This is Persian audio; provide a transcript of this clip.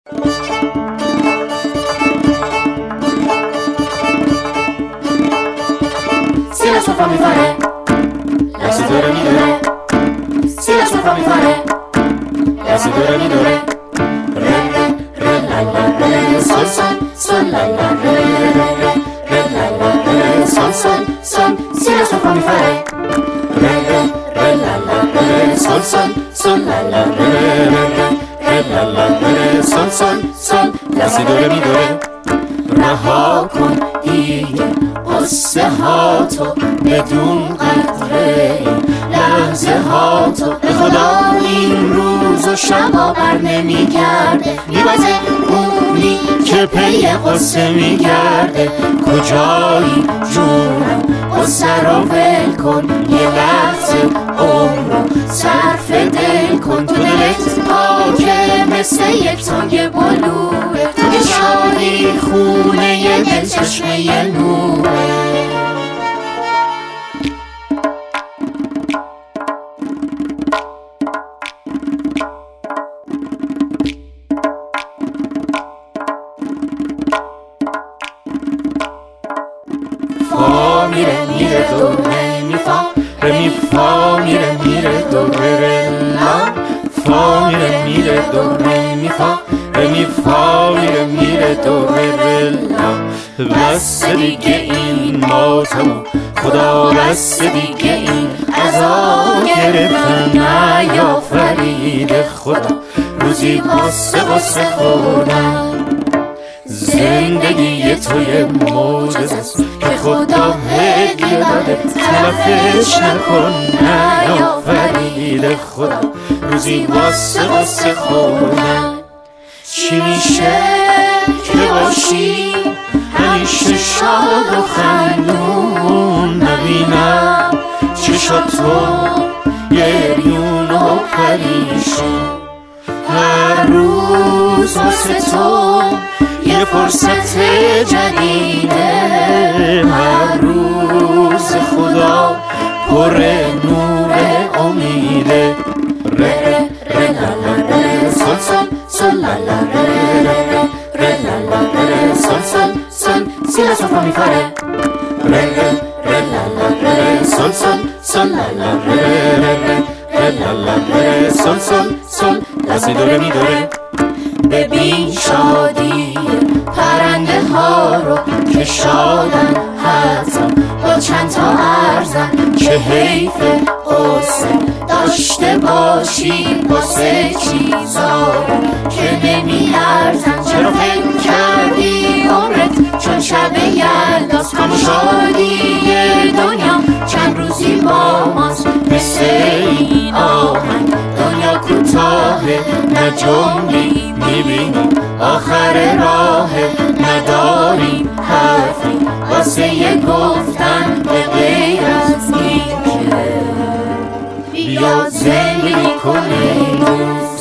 Se la sua mi fare, la seduta mi dore. Se la sua mi fare, la seduta mi dore. Re re re la la re, sol sol sol la la re re re re la la re, sol sol sol. Se la sua mi fare, re re re la la re, sol sol sol la la re re re re la la re, sol sol sol. La seduta mi dore. رها کن دیگه قصه ها تو بدون قدره لحظه ها تو به خدا این روز و شبا بر نمی گرده میبازه اونی که پی قصه میگرده کجایی جونم قصه رو ول کن یه لحظه عمرو صرف دل کن تو دلت پاکه مثل یک تنگ بلوه تو که شادی خونه یه دل چشمه نوره فا میره میره دو ره می فا ره می فا میره میره دو ره لا فا میره میره دو ره می فا ره می فا میره میره دو ره لا بس دیگه این ماتمو خدا بس دیگه این عذاب گرفتم نیافرید خدا روزی قصه خوردم زندگی توی معجزه‌ست که خدا هدیه داده تلفش نکن نیافرید خدا روزی قصه خوردم چی میشه که باشی همیشه شاد و خندون نبینم چشاتو گریون و پریشون هر روز واسه تو یه فرصت جدیده هر روز خدا پر نور امیده ره ره لا لا ره سل سل سل لا لا ره ره ره لا لا ره سل سل سل si la sua mi fare re re re la la re sol sol sol la la re re re re la la re sol sol sol la si do re mi do re ببین شادی پرنده ها رو که شادن حتی با چند تا ارزن که حیف قصه داشته باشی واسه چیزا که نمی ارزن چرا فکر کردی عمرت چون شب یلداست کام و شادی دنیا چند روزی با ماست مثل این آهنگ دنیا کوتاهه نه جملی میبینی آخر راه نداریم حرفی واسه یه گفتن به غیر از این که بیا زندگی کنیم